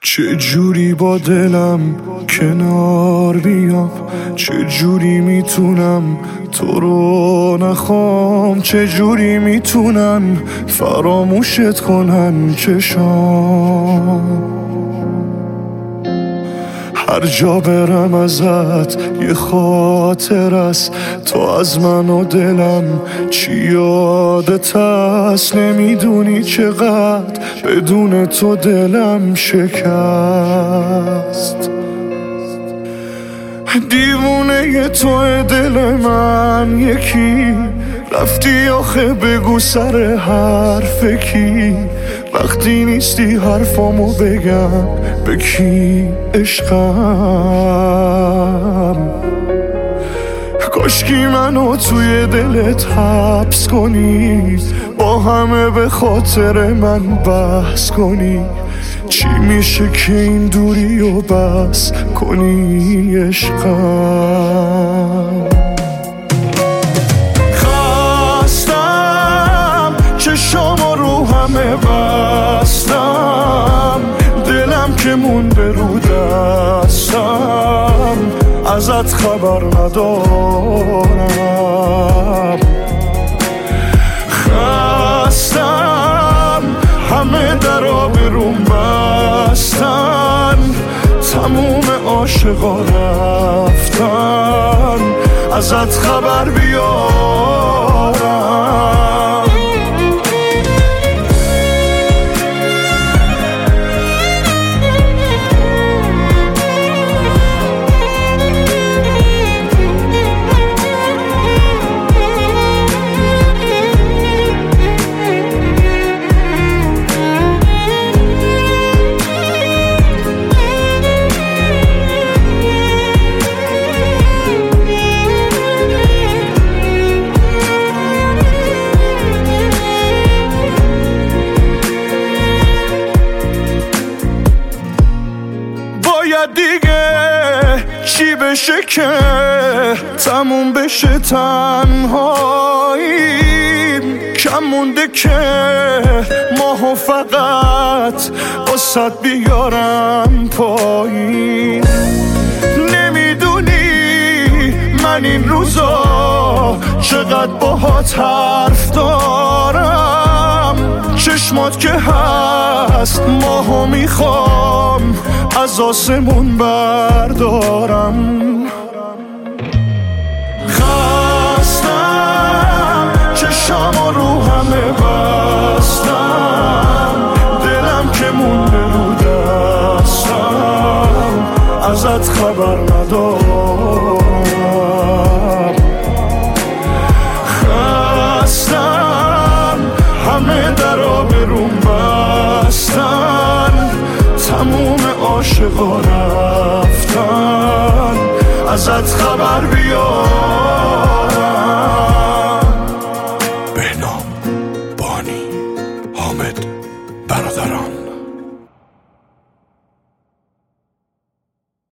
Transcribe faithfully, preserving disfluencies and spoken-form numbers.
چه جوری با دلم کنار بیام، چه جوری میتونم تو رو نخوام، چه جوری میتونن فراموشت کنن چشام. هر جا برم ازت یه خاطر است، تو از من و دلم چی یادت هست. نمیدونی چقدر بدون تو دلم شکست. دیوونه تو دل من یکی، رفتی آخه بگو سر حرف کی. وقتی نیستی حرفامو بگم به کی عشقم. کاشکی منو توی دلت حبس کنی، با همه به خاطر من بحث کنی. چی میشه که این دوری و بس کنی عشقم. خستم چشام رو همه بستم، دلم که مونده رو دستم، ازت خبر ندارم. خستم همه درا بروم بستن، تموم عاشقا رفتن، ازت خبر بیارم. دیگه چی بشه که تموم بشه تنهاییم؟ کم مونده که ماهو فقط واسد بیارم پایین. نمیدونی من این روزا چقدر باهات حرف دارم. چشمات که هست ماهو میخوام از آسمون بردارم. خستم چشام رو همه بستم، دلم که مونده رو دستم، ازت خبر ندارم. خستم همه درا بروم بستن، تموم عاشقا رفتن، ازت خبر بیار.